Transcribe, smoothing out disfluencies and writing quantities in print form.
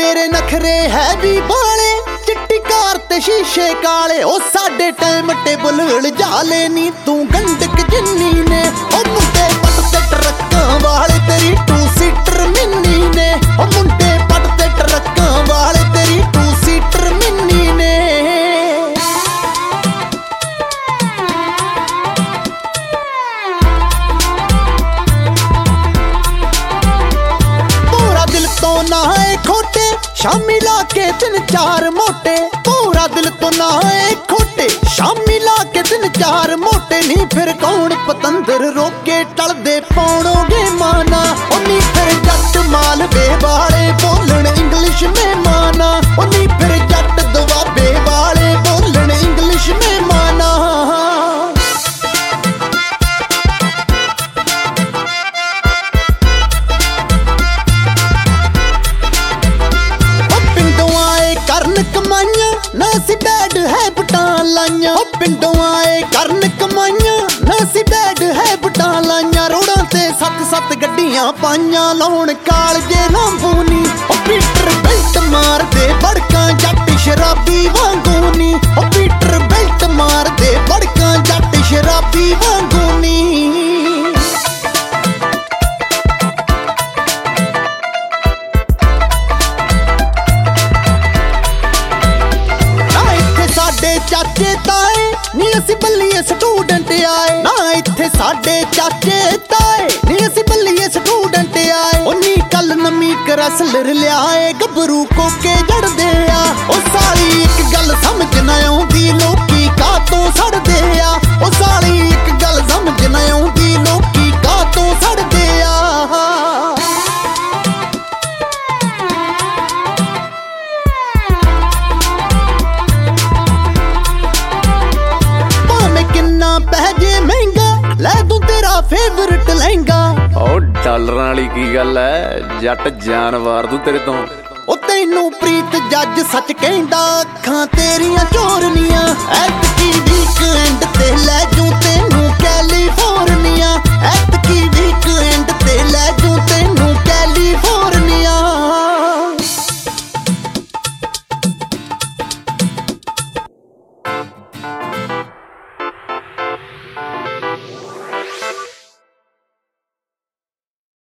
तेरे नखरे है भी बाले, चिट्टी कार ते शीशे काले। ओ साडे टाइम टेबल जाले नी तू गंडक जिन्नी ने। ओ मुंडे पट ते ट्रक्कां वाले तेरी टू सीटर मिन्नी ने। ओ मुंडे पट ते ट्रक्कां वाले तेरी टू सीटर मिन्नी ने। पूरा दिल तो ना है खोटे, शामी ला के 3-4 मोटे। पूरा दिल तो ना है खोटे, शामी ला के 3-4 मोटे। नी फिर कौन पतंदर रोके टलदे पाउणोगे माना। ओ नी फिर जट मालवे वाले बोलन इंग्लिश में माना। ओ नी फिर जट दुआबे वाले बोलन इंग्लिश में माना। करन कमाइयां ना सी बैड है बटां लाइयां। पिंडों आए करन कमाइयां ना सी बैड है बटां लाइयां। रोडां ते 7-7 गड्डियां पाइयां, लाउण कालजे लांबूनी। ओ पीटर बेल्ट मार दे बड़कां जट शराबी वांगूनी। ओ पीटर बेल्ट मार दे बड़कां जट शराबी वांगूनी। चाचे ताए नी असी बल्लीए स्टूडेंट आए। ना इत्थे साडे चाचे ताए नी असी बल्लीए स्टूडेंट आए। ओ नी कल नमी करसलर लियाए, गबरू कोके जड़दे आ। ओ साली एक गल समझ ना आउंदी लोकी कातों सड़दे आ। ओ साली एक गल समझ ना आउंदी लोकी कातों सड़दे आ। पहजे महंगा लै दूं तेरा फेवरेट लहंगा। ओ डॉलरां वाली की गल है, जट जान वार दूं तेरे तो। ओ तैनू प्रीत जज सच कहंदा, अखां तेरियां चोरनियां। ऐतकी वीकेंड ते लै जूं तैनू कैलीफोर्निया।